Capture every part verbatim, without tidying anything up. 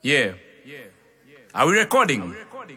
Yeah. Are we recording?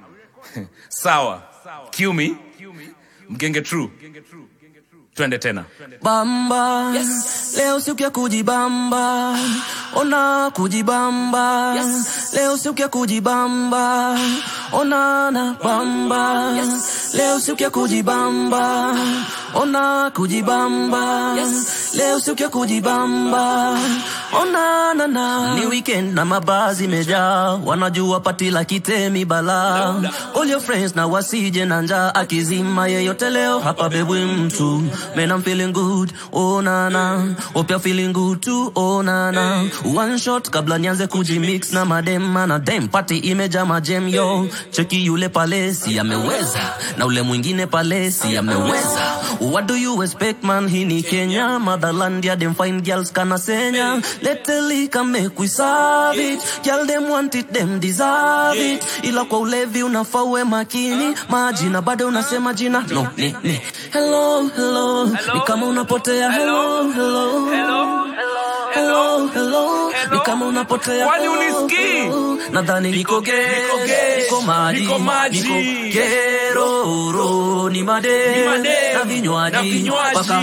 Sawa. Cue me. Mgenge true. Twende tena. Bamba, yes. Leo siku ya kujibamba, ona kujibamba, yes. Leo siku ya kujibamba, ona na bamba, yes. Leo siku ya kujibamba, ona kujibamba, yes. Leo siku ya kujibamba, ona na na. Ni weekend na mabazi meja, wanajua pati la kitemi bala. All your friends na wasije na njaa, akizima yeyote leo hapa bebwe mtu. Man, I'm feeling good, oh na na. Hope you're feeling good too, oh na na. One shot kabla nianze kujimix na madem na dem party imeja majem yo. Cheki yule palesi ameweza, na ule mwingine palesi ameweza. What do you expect man, hii ni Kenya, motherland ya dem fine girls kana senya. Let the liquor make we serve it, girl them want it, them deserve it. Ila kwa ulevi unafawe makini, majina bado unasema jina, no ni ni. Hello, hello, ni kama unapotea. Hello, hello, hello, hello, hello, ni kama unapotea. Kwani unisikii? Nadhani niko ge, niko maji, niko keroro, ni made, na vinywaji, paka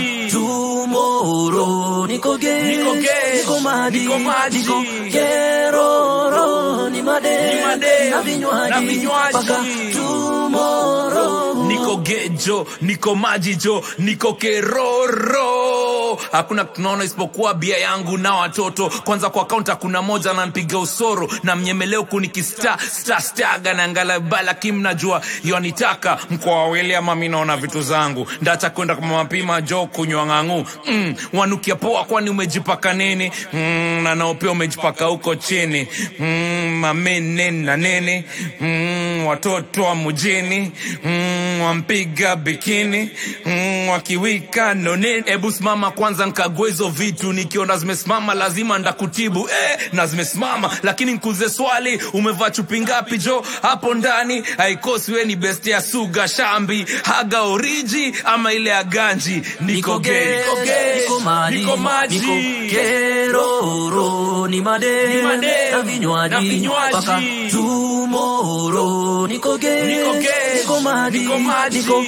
tomorrow. Niko ge, niko maji, niko keroro, ni made, na vinywaji, paka tomorrow. Niko gejo, niko majijo, niko keroro. Hakuna tunaona isipokuwa bia yangu na watoto. Kwanza kwa counter kuna moja na nipiga usoro, na mnyemeleo kunikista star staga na ngala bala kim najua yonitaka mkoa wele ama mimi naona vitu zangu. Ndacha kwenda kwa mapima jo kunywa ngangu. Mm, wanukia poa kwani umejipaka nini? Mm, na nao pia umejipaka huko chini. Mm, mamene na nene. Mm, watoto wa mjini. Mm, wampiga bikini. Mm, wakiwika no nene. Ebu simama kwanza nikague hizo vitu, nikiona zimesimama lazima ndakutibu. Eh, na zimesimama lakini nikuze swali, umevaa chupi ngapi jo hapo ndani? Haikosi we ni best ya Suga Shambi, Haga Origi ama ile ya Ganji. Niko ge, niko ge, niko maji, niko maji, niko keroro, ni made, na vinywaji, paka tomorrow. Niko ge, niko ge, niko maji, niko maji, niko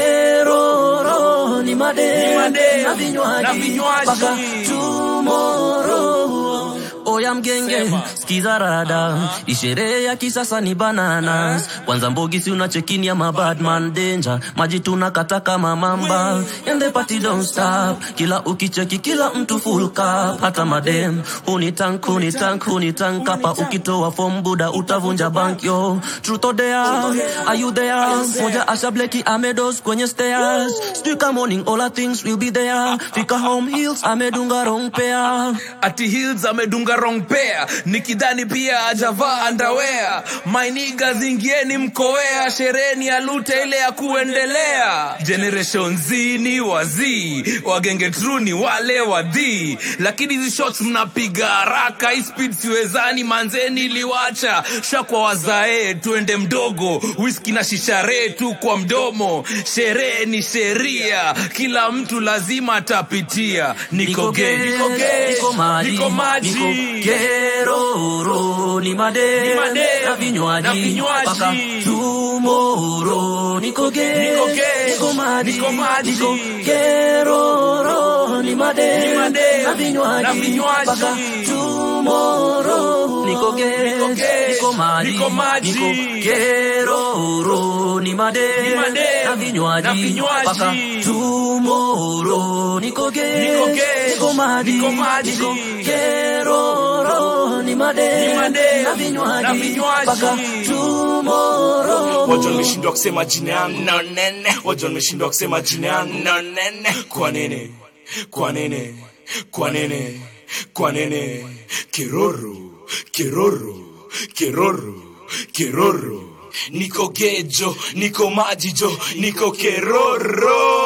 keroro, ni made, na vinywaji, paka tomorrow. Oya mgenge, skiza rada, ishere ya kisasa ni bananas. Kwanza mbogi si unachekini ya mabadman danger, maji tunakata kama mamba. And the party don't stop, kila ukicheki kila mtu full cup. Hata madem, unitank, unitank, unitank. Kapa ukitoa form buda utavunja bank yo. Truth or dare, are you there? Moja Asha Bleki amedos kwenye stairs. Stuka morning, all our things will be there. Fika home heels, amedunga wrong pair. Ati heels amedunga wrong pair, nikidhani pia ajavaa underwear. My niggas ingieni mkoea, shereni ya lute ile ya kuendelea. Generation Z ni wazi, wagenge true ni wale wadhi. Lakini hizi shots mnapiga haraka, hii speed siwezani manzeni liwacha. Shakwa wazae, tuende mdogo, whisky na shishare tu kwa mdomo. Sherehe ni sheria, kila mtu lazima atapitia. Niko ge, niko ge, niko maji, niko maji, niko keroro, ni made, na vinywaji, paka tomorrow. Niko ge, niko maji, niko keroro, ni made, na vinywaji, paka tomorrow. Niko ge, niko maji, niko keroro, ni made, na vinywaji, paka tomorrow. Niko ge, niko maji, niko keroro, ni made, na vinywaji, paka tomorrow. Wajo nimeshindwa kusema jina yangu no nene, wajo nimeshindwa kusema jina yangu no nene. Kwa nene, kwa nene, kwa nene, kwa nene. Keroro, keroro, keroro, keroro. Niko gejo, niko majijo, niko keroro.